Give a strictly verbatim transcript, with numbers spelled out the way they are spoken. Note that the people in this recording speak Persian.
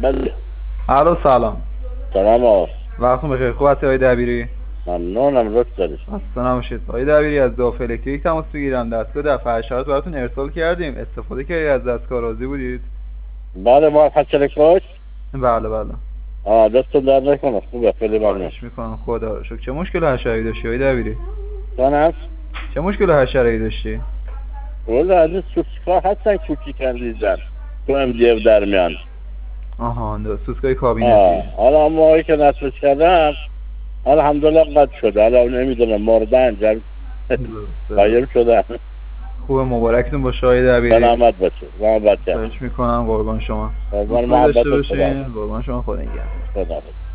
بله. الو سلام. سلام آقا. وقتتون بخیر. خوب هستی آقای دبیری؟ ممنونم. لطف دارید. خسته نباشید. آقای دبیری از داف الکتریک تماس میگیرم. دستگاه دفع حشرات براتون ارسال کردیم. استفاده کردید از دستگاه؟ راضی بودید؟ بله ما حشره کاش. بله بله. آه دستتون در نکنه. خوبه. خیلی ممنون. خواهش میکنم. خدا رو شکر. چه مشکل حشره‌ای داشتی آقای دبیری؟ جانم. چه مشکل حشره‌ای داشتی؟ والا از این سوسکا هستن کوچیکن ریزن تو ام دی اف در میان. آها سوسکای کابینتی. حالا موقعی که نصبش کردم الحمدلله قد شده. حالا نمیدونم مردن جمع قایم شدن. خوب مبارکتون باشه آقای دبیری. سلامت باشه. سلامت باشه. خواهش میکنم. قربان شما. قربان محبت داشته باشین. قربان شما. خدا نگهدار. خدا.